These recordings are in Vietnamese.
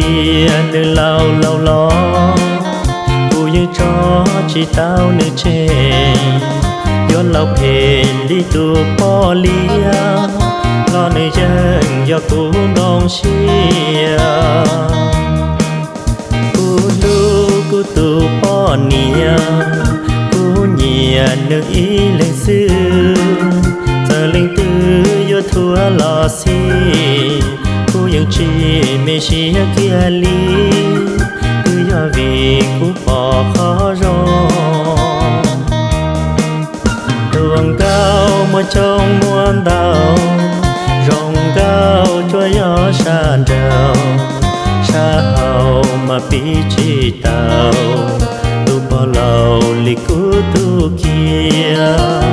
kia nơi lao lao lo cô như cho chỉ tao nơi chê do lao phê đi tu po lia lo nơi dân do cô đong xia cô tu po nia cô nhia nơi ý lên xưa giờ linh tư do thua lo xi côยังchỉ mê xí kia li cứ do vì cô bỏ khó rồi đường cao mà trong muôn đào rồng cao cho gió sàn đào xa hậu mà bị chỉ tàu tu bỏ lầu li cô tu kia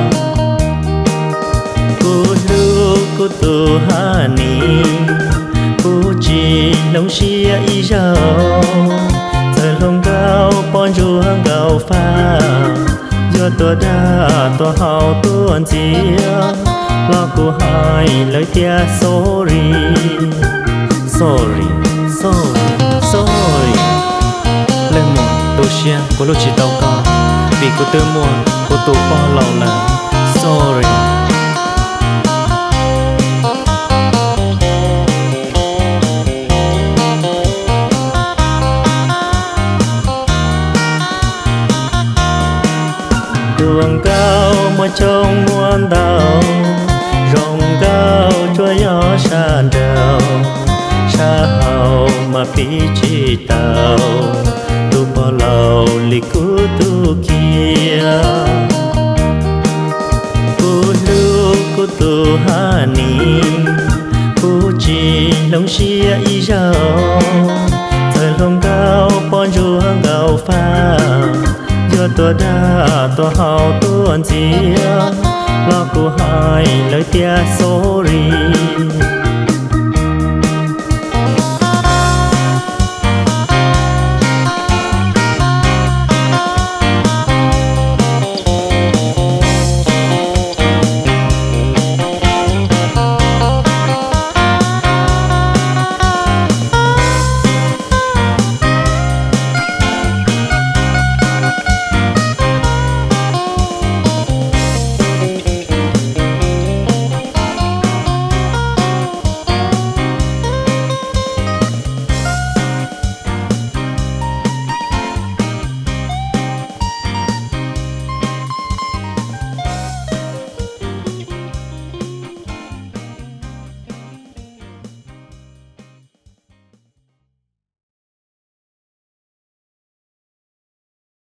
cô tu hà ni cô chỉ lòng xia ý giàu thời lòng cao bọn ruộng gạo pha do tôi đã tôi hào tuôn chia lo cô hai lời tia sorry sorry sorry sorry lên một tôi xia cô lúc chỉ tao có vì cô tư muôn cô tu bỏ lòng là sorry đường cao mà trong muôn đào rồng cao cho gió sàn đào xa hậu mà bị chỉ tàu tu bỏ lầu li cô tu kia cô tu hà ni cô chỉ lòng xia ý giàu thời lòng cao bọn ruộng gạo pha do tôi đã tôi hào tuôn chia lo cô hai lời tia sorry